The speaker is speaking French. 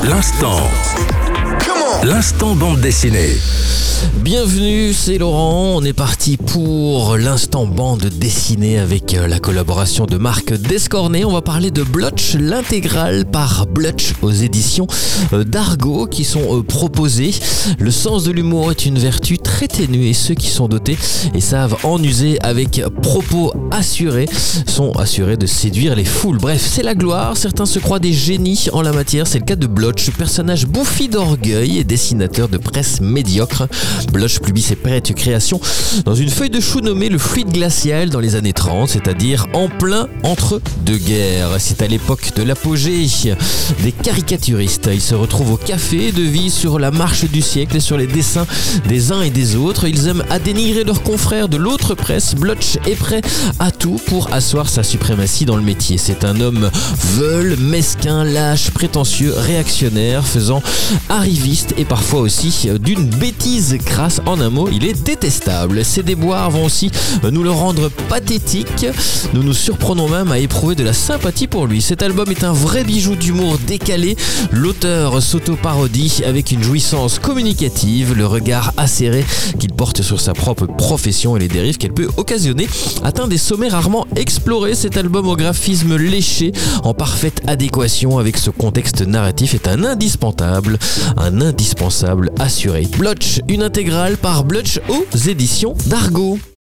L'instant bande dessinée. Bienvenue, c'est Laurent. On est parti pour l'instant bande dessinée avec la collaboration de Marc Descornet. On va parler de Blotch, l'intégrale par Blotch aux éditions d'Argo qui sont proposées. Le sens de l'humour est une vertu très ténue et ceux qui sont dotés et savent en user avec propos assurés sont assurés de séduire les foules. Bref, c'est la gloire. Certains se croient des génies en la matière. C'est le cas de Blotch, personnage bouffi d'orgueil et dessinateur de presse médiocre. Blotch publie ses précieuses créations dans une feuille de chou nommée le fluide glacial dans les années 30, c'est-à-dire en plein entre deux guerres. C'est à l'époque de l'apogée des caricaturistes. Ils se retrouvent au café de vie sur la marche du siècle et sur les dessins des uns et des autres. Ils aiment à dénigrer leurs confrères de l'autre presse. Blotch est prêt à tout pour asseoir sa suprématie dans le métier. C'est un homme veule, mesquin, lâche, prétentieux, réactionnaire, faisant arriviste et parfois aussi d'une bêtise crasse. En un mot, il est détestable. Ses déboires vont aussi nous le rendre pathétique. Nous nous surprenons même à éprouver de la sympathie pour lui. Cet album est un vrai bijou d'humour décalé. L'auteur s'auto-parodie avec une jouissance communicative, le regard acéré qu'il porte sur sa propre profession et les dérives qu'elle peut occasionner atteint des sommets rarement explorés. Cet album au graphisme léché, en parfaite adéquation avec ce contexte narratif, est un indispensable assuré. Blotch, une intégrale par Blotch aux éditions d'Argo.